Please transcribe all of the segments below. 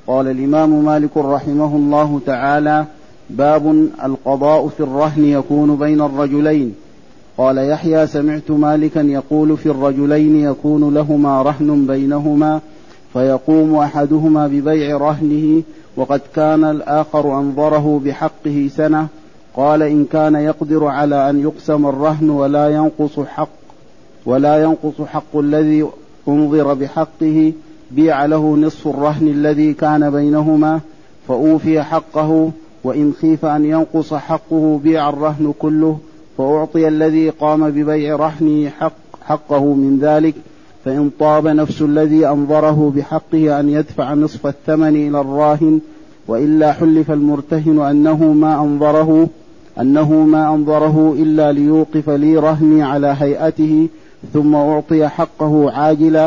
قال الإمام مالك رحمه الله تعالى: باب القضاء في الرهن يكون بين الرجلين. قال يحيى: سمعت مالكا يقول في الرجلين يكون لهما رهن بينهما فيقوم أحدهما ببيع رهنه وقد كان الآخر أنظره بحقه سنة. قال: إن كان يقدر على أن يقسم الرهن ولا ينقص حق الذي أنظر بحقه بيع له نصف الرهن الذي كان بينهما فأوفي حقه، وإن خيف أن ينقص حقه بيع الرهن كله فأعطي الذي قام ببيع رهنه حقه من ذلك، فإن طاب نفس الذي أنظره بحقه أن يدفع نصف الثمن إلى الراهن، وإلا حلف المرتهن أنه ما أنظره إلا ليوقف لي رهني على هيئته ثم أعطي حقه عاجلا.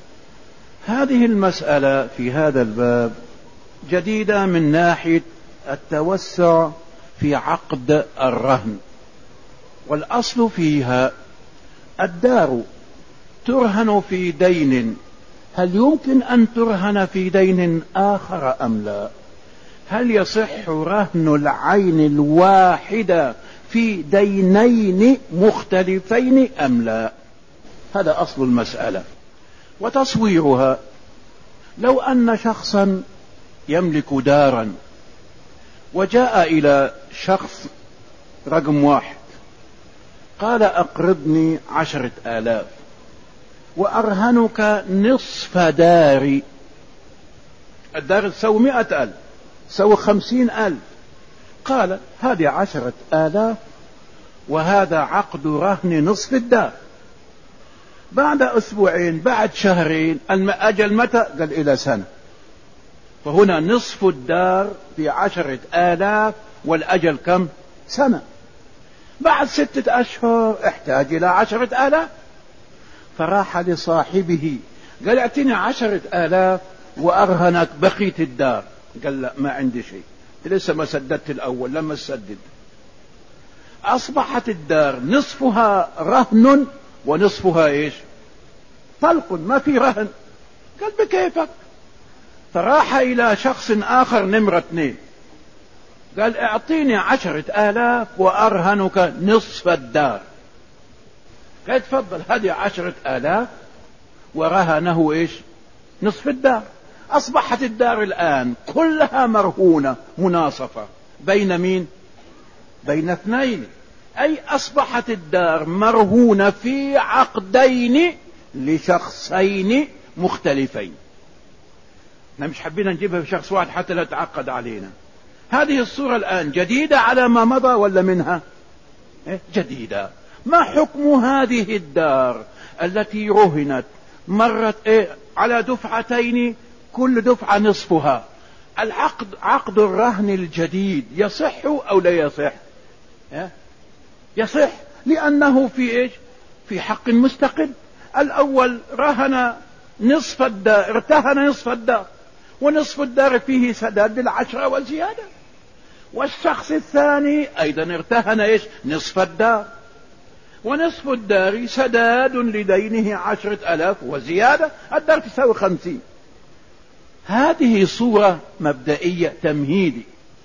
هذه المسألة في هذا الباب جديدة من ناحية التوسع في عقد الرهن، والأصل فيها الدار ترهن في دين، هل يمكن أن ترهن في دين آخر أم لا؟ هل يصح رهن العين الواحدة في دينين مختلفين أم لا؟ هذا أصل المسألة. وتصويرها: لو أن شخصا يملك دارا وجاء إلى شخص رقم 1 قال: أقرضني 10,000 وأرهنك نصف داري. الدار تسوي 100,000، تسوي 50,000. قال: هذه 10,000 وهذا عقد رهن نصف الدار. بعد أسبوعين، بعد شهرين، الأجل متى؟ قال: إلى سنة. فهنا نصف الدار في 10,000 والأجل كم؟ سنة. بعد 6 أشهر احتاج إلى 10,000، فراح لصاحبه قال: اعطيني 10,000 وأرهنك بقية الدار. قال: لا، ما عندي شيء، لسه ما سددت الأول. لما تسدد أصبحت الدار نصفها رهن ونصفها إيش؟ طلق، ما في رهن. قال: بكيفك. فراح إلى شخص آخر نمرة 2 قال: اعطيني 10,000 وأرهنك نصف الدار. قال: تفضل، هذه 10,000 ورهنه إيش؟ نصف الدار. أصبحت الدار الآن كلها مرهونة مناصفة بين مين؟ بين 2. أي أصبحت الدار مرهونة في عقدين لشخصين مختلفين. احنا مش حبينا نجيبها في شخص واحد حتى لا تعقد علينا. هذه الصورة الآن جديدة على ما مضى ولا منها؟ جديدة. ما حكم هذه الدار التي رهنت مرت على دفعتين، كل دفعة نصفها؟ عقد الرهن الجديد يصح أو لا يصح؟ يصح، لأنه في إيش؟ في حق مستقل. الأول رهن نصف الدار، ارتهن نصف الدار، ونصف الدار فيه سداد 10 وزيادة. والشخص الثاني أيضا ارتهن إيش؟ نصف الدار، ونصف الدار سداد لدينه 10,000 وزيادة. الدار تساوي 50. هذه صورة مبدئية تمهيدي.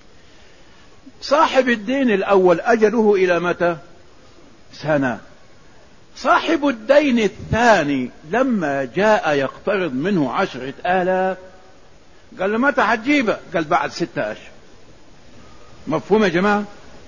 صاحب الدين الأول أجله إلى متى؟ سنة. صاحب الدين الثاني لما جاء يقترض منه 10,000 قال له: متى حتجيبه؟ قال: بعد 6 أشهر. مفهوم يا جماعة؟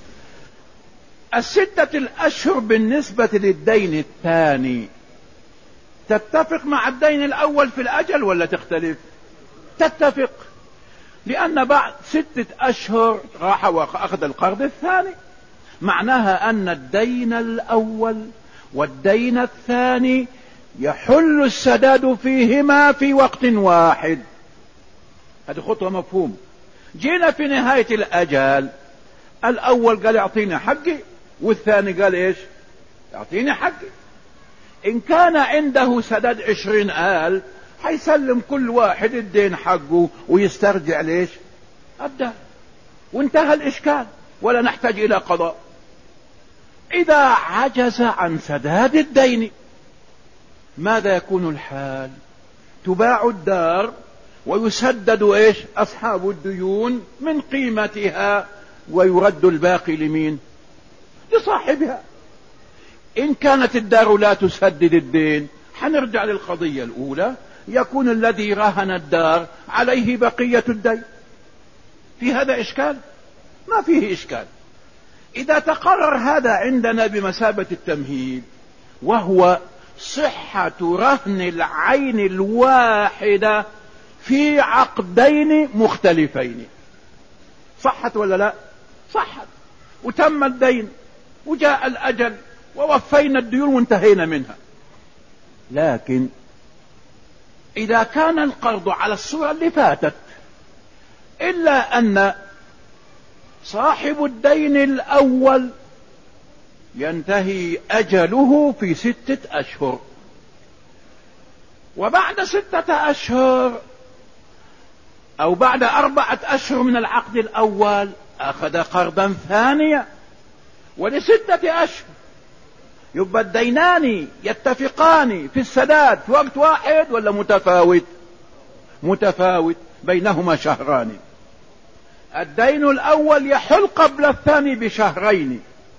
6 أشهر بالنسبة للدين الثاني تتفق مع الدين الأول في الأجل ولا تختلف؟ تتفق، لأن بعد 6 أشهر راح وأخذ القرض الثاني. معناها أن الدين الأول والدين الثاني يحل السداد فيهما في وقت واحد. هذه خطوة مفهوم. جينا في نهاية الأجل، الأول قال: اعطيني حقي، والثاني قال: ايش؟ اعطيني حقي. إن كان عنده سداد 20,000 حيسلم كل واحد الدين حقه ويسترجع ليش؟ الدار، وانتهى الإشكال ولا نحتاج إلى قضاء. إذا عجز عن سداد الدين ماذا يكون الحال؟ تباع الدار ويسدد ايش اصحاب الديون من قيمتها، ويرد الباقي لمين؟ لصاحبها. ان كانت الدار لا تسدد الدين حنرجع للقضية الاولى، يكون الذي رهن الدار عليه بقية الدين. في هذا اشكال؟ ما فيه اشكال. اذا تقرر هذا عندنا بمثابة التمهيد، وهو صحة رهن العين الواحدة في عقدين مختلفين. صحت ولا لا؟ صحت، وتم الدين وجاء الأجل ووفينا الديون وانتهينا منها. لكن إذا كان القرض على الصورة اللي فاتت، إلا أن صاحب الدين الأول ينتهي أجله في 6 أشهر، وبعد 6 أشهر أو بعد 4 أشهر من العقد الأول أخذ قرضا ثانيا ول6 أشهر، يبقى الدينان يتفقان في السداد في وقت واحد ولا متفاوت؟ متفاوت، بينهما شهران. الدين الأول يحل قبل الثاني ب2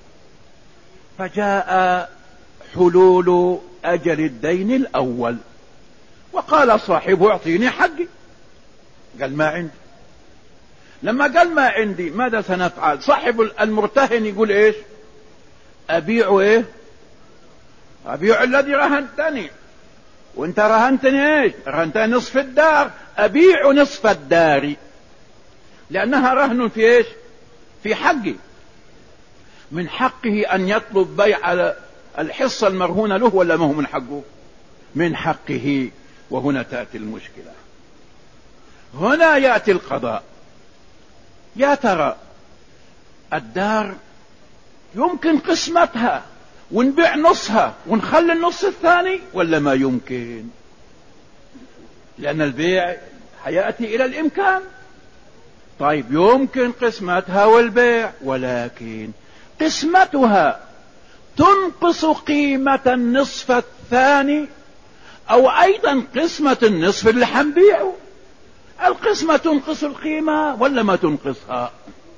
فجاء حلول أجل الدين الأول، وقال صاحبه اعطيني حقي. قال ما عندي. لما قال ما عندي ماذا سنفعل؟ صاحب المرتهن يقول ايش؟ ابيع ايه؟ ابيع الذي رهنتني، وانت رهنتني ايش؟ رهنتني نصف الدار، ابيع نصف الدار لانها رهن في ايش؟ في حقي. من حقه ان يطلب بيع على الحصة المرهونة له ولا ما هو من حقه؟ من حقه. وهنا تأتي المشكلة، هنا يأتي القضاء. يا ترى الدار يمكن قسمتها ونبيع نصها ونخلي النص الثاني ولا ما يمكن؟ لأن البيع حيأتي إلى الإمكان. طيب يمكن قسمتها والبيع، ولكن قسمتها تنقص قيمة النصف الثاني، أو أيضا قسمة النصف اللي حنبيعه. القسمة تنقص القيمة ولا ما تنقصها؟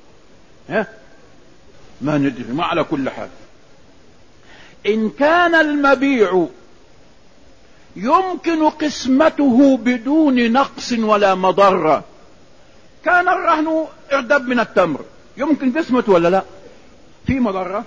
ما ندري. ما على كل حال، إن كان المبيع يمكن قسمته بدون نقص ولا مضرة، كان الرهن اردب من التمر، يمكن قسمته ولا لا؟ في مضرة؟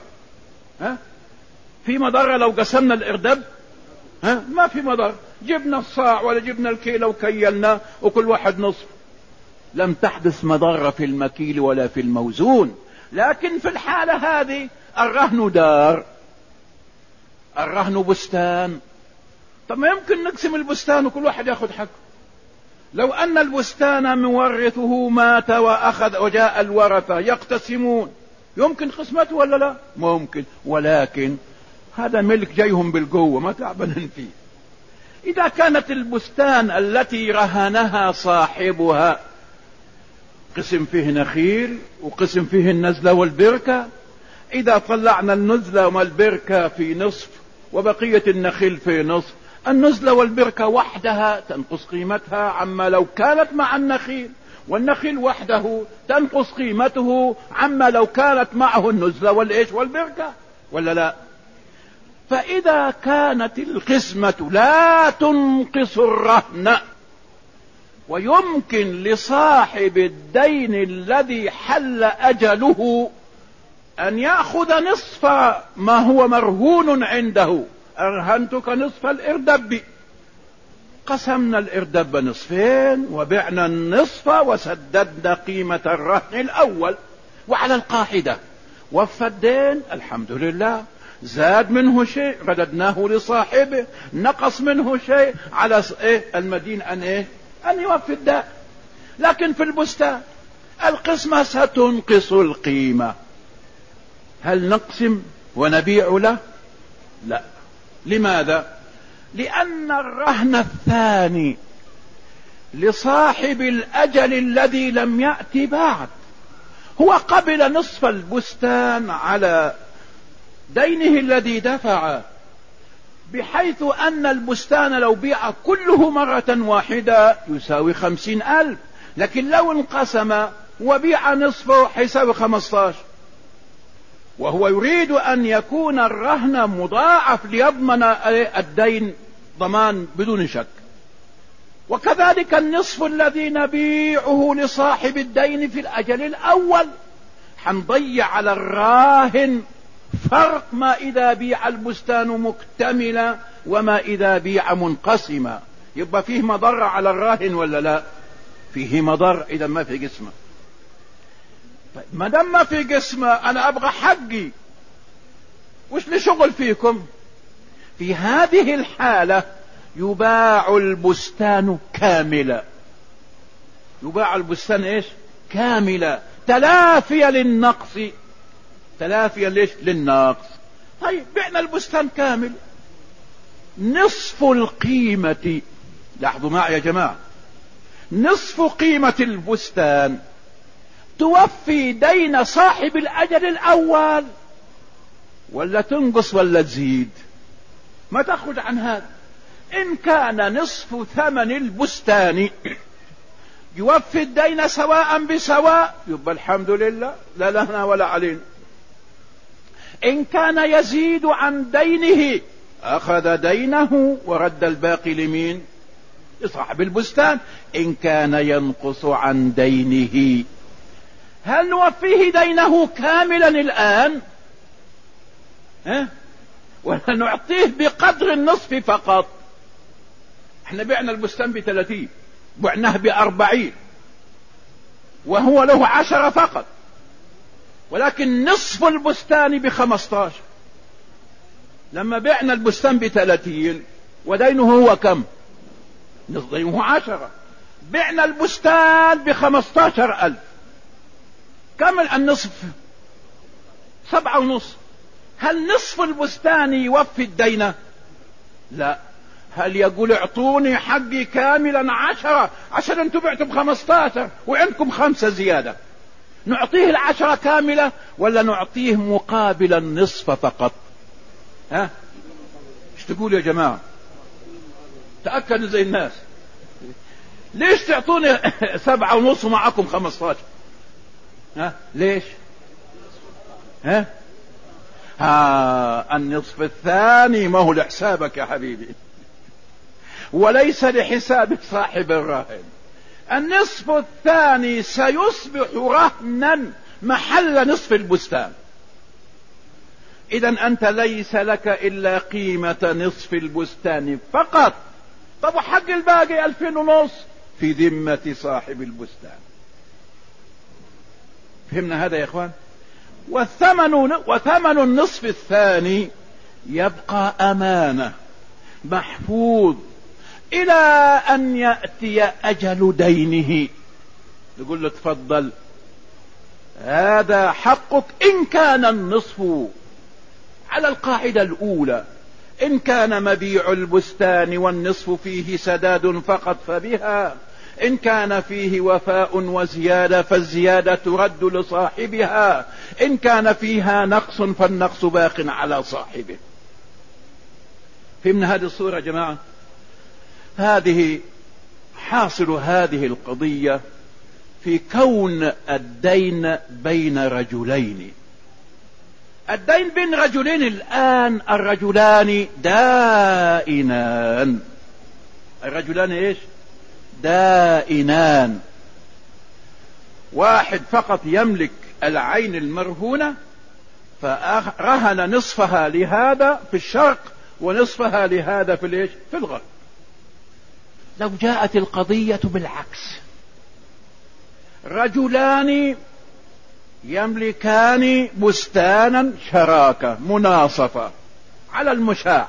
في مضرة لو قسمنا الإردب؟ ما في مضر. جبنا الصاع ولا جبنا الكيلو وكيلنا وكل واحد نصف، لم تحدث مضرة في المكيل ولا في الموزون. لكن في الحالة هذه الرهن دار، الرهن بستان. طب ما يمكن نقسم البستان وكل واحد ياخذ حقه. لو ان البستان مورثه مات واخذ وجاء الورثة يقتسمون، يمكن قسمته ولا لا؟ ممكن، ولكن هذا ملك جايهم بالقوة ما تعبنا فيه. إذا كانت البستان التي رهنها صاحبها قسم فيه نخيل وقسم فيه النزلة والبركة، إذا طلعنا النزلة والبركة في نصف وبقية النخيل في نصف، النزلة والبركة وحدها تنقص قيمتها عما لو كانت مع النخيل، والنخيل وحده تنقص قيمته عما لو كانت معه النزلة والإيش والبركة، ولا لا؟ فإذا كانت القسمة لا تنقص الرهن، ويمكن لصاحب الدين الذي حل أجله أن يأخذ نصف ما هو مرهون عنده. أرهنتك نصف الإردب، قسمنا الإردب نصفين وبعنا النصف وسددنا قيمة الرهن الأول، وعلى القاعدة وفى الدين الحمد لله، زاد منه شيء رددناه لصاحبه، نقص منه شيء على المدين أن يوفي الدين. لكن في البستان القسمة ستنقص القيمة، هل نقسم ونبيع له؟ لا. لماذا؟ لأن الرهن الثاني لصاحب الأجل الذي لم يأتي بعد، هو قبل نصف البستان على دينه الذي دفع بحيث أن البستان لو بيع كله مرة واحدة يساوي 50,000، لكن لو انقسم وبيع نصفه حيساوي 15، وهو يريد أن يكون الرهن مضاعف ليضمن الدين ضمان بدون شك. وكذلك النصف الذي نبيعه لصاحب الدين في الأجل الأول حنضيع على الراهن فرق ما إذا بيع البستان مكتملا وما إذا بيع منقسما. يبقى فيه مضر على الراهن ولا لا؟ فيه مضر إذا ما في قسمة. طيب ما دام ما في قسمة أنا أبغى حقي، وش لشغل فيكم؟ في هذه الحالة يباع البستان كاملا. يباع البستان ايش؟ كاملا، تلافيا للنقص. تلافيا ليش؟ للنقص. طيب بعنا البستان كامل، نصف القيمة، لاحظوا معي يا جماعة، نصف قيمة البستان توفي دين صاحب الأجل الأول ولا تنقص ولا تزيد؟ ما تخرج عن هذا. إن كان نصف ثمن البستان يوفي الدين سواء بسواء يبقى الحمد لله، لا لنا ولا علينا. إن كان يزيد عن دينه أخذ دينه ورد الباقي لمين؟ لصاحب البستان. إن كان ينقص عن دينه هل نوفيه دينه كاملا الآن؟ ولا نعطيه بقدر النصف فقط؟ احنا بعنا البستان ب30، بعناه ب40 وهو له 10 فقط، ولكن نصف البستان ب15. لما بعنا البستان ب30 ودينه هو كم؟ دينه 10. بعنا البستان ب15,000، كم النصف؟ 7.5. هل نصف البستان يوفي الدين؟ لا. هل يقول اعطوني حقي كاملا 10 عشان انتم بعتم 15 وعندكم 5 زيادة؟ نعطيه 10 كاملة ولا نعطيه مقابل النصف فقط؟ ايش تقول يا جماعة؟ تأكدوا زي الناس. ليش تعطوني 7.5 ومعكم 15؟ ليش؟ النصف الثاني ما هو لحسابك يا حبيبي، وليس لحساب صاحب الرهن. النصف الثاني سيصبح رهنا محل نصف البستان. إذا أنت ليس لك إلا قيمة نصف البستان فقط. طب وحق الباقي 2,500 في ذمة صاحب البستان. فهمنا هذا يا إخوان؟ وثمن النصف الثاني يبقى أمانة محفوظ إلى أن يأتي أجل دينه. يقول له تفضل هذا حقك إن كان النصف على القاعدة الأولى. إن كان مبيع البستان والنصف فيه سداد فقط فبها، إن كان فيه وفاء وزيادة فالزيادة ترد لصاحبها، إن كان فيها نقص فالنقص باق على صاحبه. فهمنا هذه الصورة يا جماعة؟ هذه حاصل هذه القضية في كون الدين بين رجلين. الدين بين رجلين الآن، الرجلان دائنان. الرجلان ايش؟ دائنان. واحد فقط يملك العين المرهونة فرهن نصفها لهذا في الشرق ونصفها لهذا في الايش؟ في الغرب. لو جاءت القضية بالعكس، رجلان يملكان بستانا شراكة مناصفة على المشاع،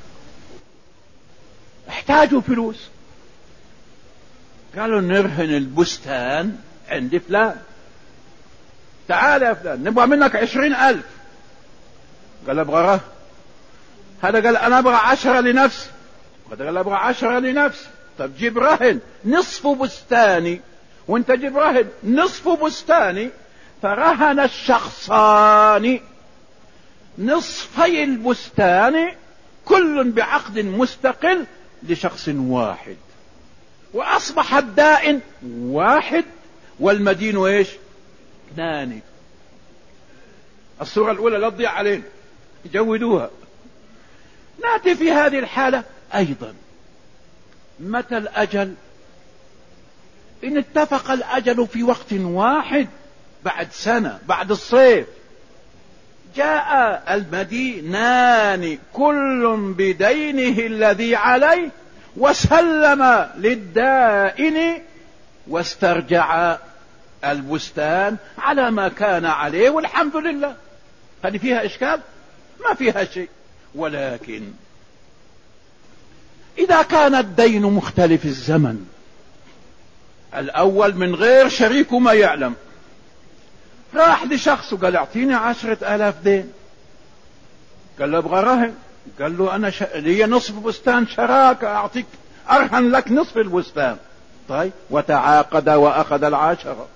احتاجوا فلوس، قالوا نرهن البستان عند فلان، تعال يا فلان نبغى منك 20,000. قال ابغى رهن. هذا قال انا ابغى 10 لنفسي، هذا قال ابغى 10 لنفسي. طب جيب رهن نصف بستاني وانت جيب رهن نصف بستاني. فرهن الشخصان نصفي البستان كل بعقد مستقل لشخص واحد، وأصبح الدائن واحد والمدين ايش؟ اثنان. الصورة الأولى لا تضيع علينا، جودوها. نأتي في هذه الحالة أيضا متى الأجل؟ إن اتفق الأجل في وقت واحد بعد سنة، بعد الصيف، جاء المدينان كل بدينه الذي عليه وسلم للدائن واسترجع البستان على ما كان عليه، والحمد لله. هذه فيها إشكال؟ ما فيها شيء. ولكن إذا كان الدين مختلف الزمن، الأول من غير شريكه ما يعلم، راح لشخص وقال اعطيني 10,000 دين، قال له ابغى رهن، قال له انا لي نصف بستان شراكة، اعطيك ارهن لك نصف البستان. طيب، وتعاقد واخذ 10.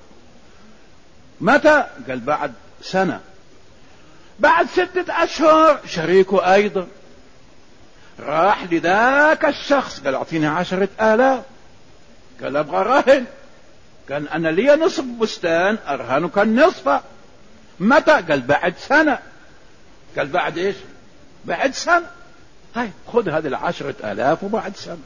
متى؟ قال بعد سنة. بعد 6 أشهر شريكه ايضا راح لذاك الشخص قال اعطيني 10,000، قال ابغى رهن، قال انا لي نصف بستان ارهنك النصف. متى؟ قال بعد سنة. قال بعد ايش؟ بعد سنة. هاي خذ هذه 10,000 وبعد سنة.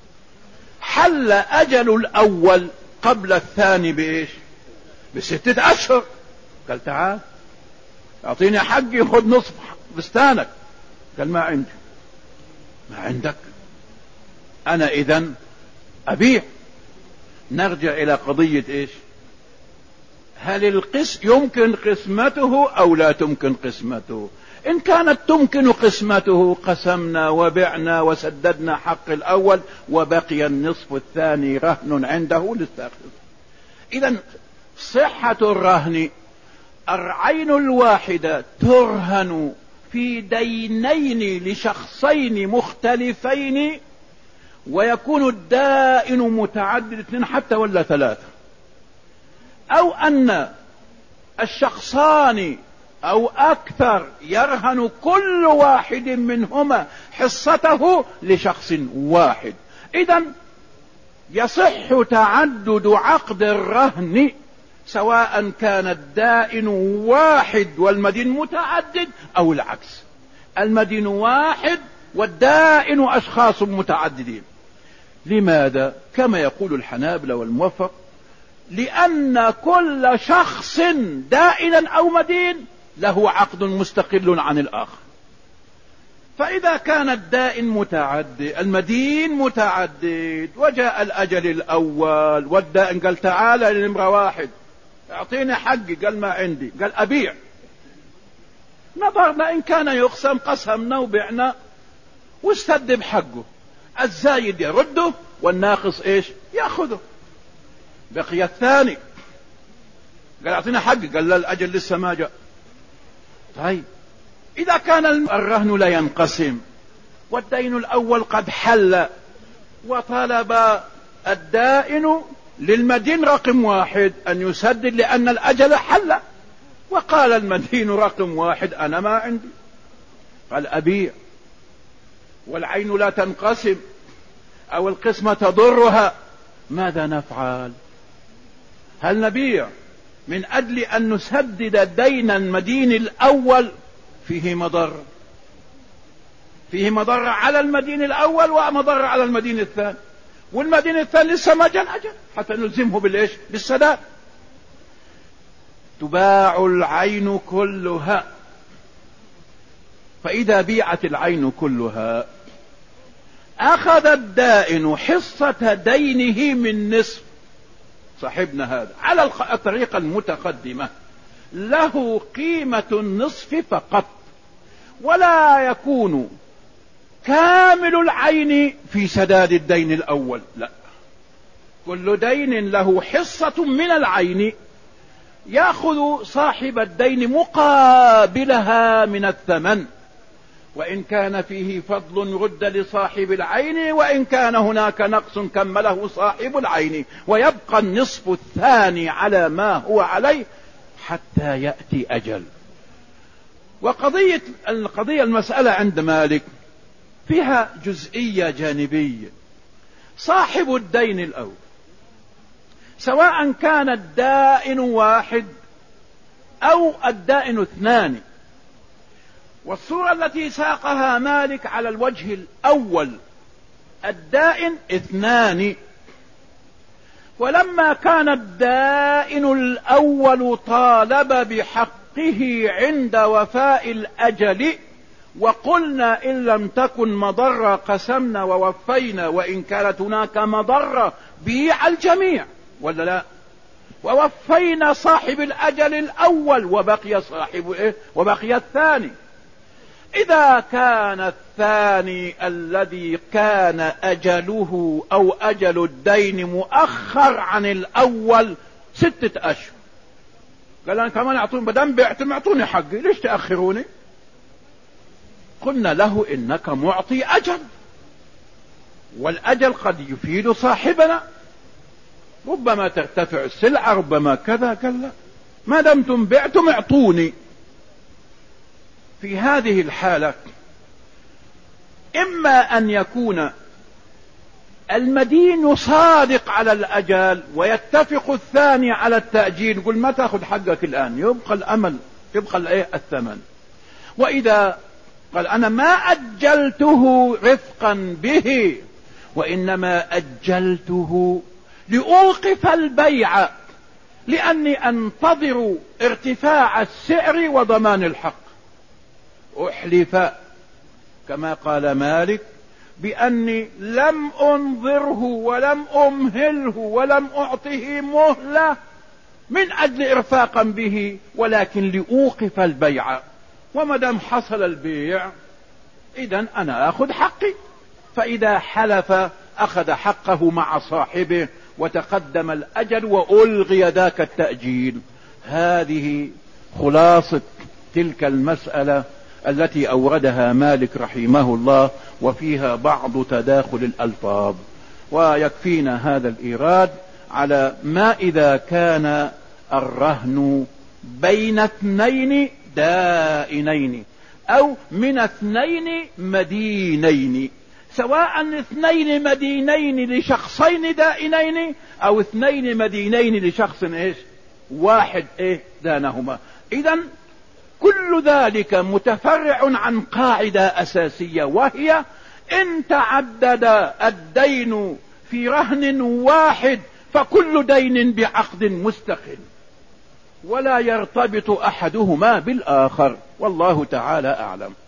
حل اجل الاول قبل الثاني بايش؟ ب6 أشهر. قال تعال اعطيني حقي خذ نصف بستانك. قال ما عندي. ما عندك؟ انا اذن ابيع. نرجع الى قضية ايش؟ هل يمكن قسمته او لا تمكن قسمته؟ ان كانت تمكن قسمته قسمنا وبعنا وسددنا حق الاول وبقي النصف الثاني رهن عنده للتأخذ. اذا صحة الرهن، العين الواحدة ترهن في دينين لشخصين مختلفين، ويكون الدائن متعدد 2 حتى ولا 3، او ان الشخصان او اكثر يرهن كل واحد منهما حصته لشخص واحد. اذا يصح تعدد عقد الرهن سواء كان الدائن واحد والمدين متعدد او العكس، المدين واحد والدائن اشخاص متعددين. لماذا؟ كما يقول الحنابلة والموفق، لأن كل شخص دائنا أو مدين له عقد مستقل عن الآخر. فإذا كان الدائن متعدد المدين متعدد وجاء الأجل الأول والدائن قال تعال لنمرة 1 اعطيني حقي، قال ما عندي، قال أبيع. نظرنا إن كان يقسم قسمنا وبعنا واستدب حقه، الزايد يرده والناقص ايش؟ ياخذه. بقي الثاني قال اعطينا حقي، قال لا الاجل لسه ما جاء. طيب اذا كان الرهن لا ينقسم والدين الاول قد حل وطلب الدائن للمدين رقم 1 ان يسدد لان الاجل حل، وقال المدين رقم 1 انا ما عندي، قال ابيع، والعين لا تنقسم او القسمة تضرها، ماذا نفعل؟ هل نبيع من اجل ان نسدد دين المدين الاول؟ فيه مضر، فيه مضر على المدين الاول ومضر على المدين الثاني، والمدين الثاني لسه ما جاء الاجل حتى نلزمه بالايش؟ بالسداد. تباع العين كلها، فاذا بيعت العين كلها اخذ الدائن حصة دينه من نصف صاحبنا هذا على الطريقة المتقدمة، له قيمة النصف فقط، ولا يكون كامل العين في سداد الدين الاول، لا، كل دين له حصة من العين يأخذ صاحب الدين مقابلها من الثمن، وإن كان فيه فضل رد لصاحب العين، وإن كان هناك نقص كمله صاحب العين، ويبقى النصف الثاني على ما هو عليه حتى يأتي أجل. القضية المسألة عند مالك فيها جزئية جانبية. صاحب الدين الأول سواء كان الدائن واحد أو الدائن اثنان، والصورة التي ساقها مالك على الوجه الأول الدائن اثنان، ولما كان الدائن الأول طالب بحقه عند وفاء الأجل، وقلنا إن لم تكن مضرة قسمنا ووفينا، وإن كانت هناك مضرة بيع الجميع ولا لا، ووفينا صاحب الأجل الأول وبقي صاحب وبقي الثاني. إذا كان الثاني الذي كان أجله أو أجل الدين مؤخر عن الأول 6 أشهر، قال أنا كمان أعطوني بدم بعتم أعطوني حقي، ليش تأخروني؟ قلنا له إنك معطي أجل، والأجل قد يفيد صاحبنا، ربما ترتفع السلعة ربما كذا. قال لا، ما دمتم بعتم اعطوني. في هذه الحالة إما أن يكون المدين صادق على الأجل ويتفق الثاني على التأجيل، يقول ما تأخذ حقك الآن، يبقى الأمل، يبقى الثمن. وإذا قال أنا ما أجلته رفقا به، وإنما أجلته لأوقف البيع، لأني أنتظر ارتفاع السعر وضمان الحق، أحلف كما قال مالك بأني لم أنظره ولم أمهله ولم أعطه مهلة من أجل إرفاقا به، ولكن لأوقف البيع، ومدام حصل البيع إذن أنا أخذ حقي. فإذا حلف أخذ حقه مع صاحبه وتقدم الأجل وألغي ذاك التأجيل. هذه خلاصة تلك المسألة التي أوردها مالك رحمه الله، وفيها بعض تداخل الألفاظ، ويكفينا هذا الإيراد على ما إذا كان الرهن بين 2 دائنين أو من 2 مدينين، سواء 2 مدينين لشخصين دائنين أو 2 مدينين لشخص واحد دانهما. إذن كل ذلك متفرع عن قاعدة أساسية، وهي إن تعدد الدين في رهن واحد فكل دين بعقد مستقل، ولا يرتبط أحدهما بالآخر، والله تعالى أعلم.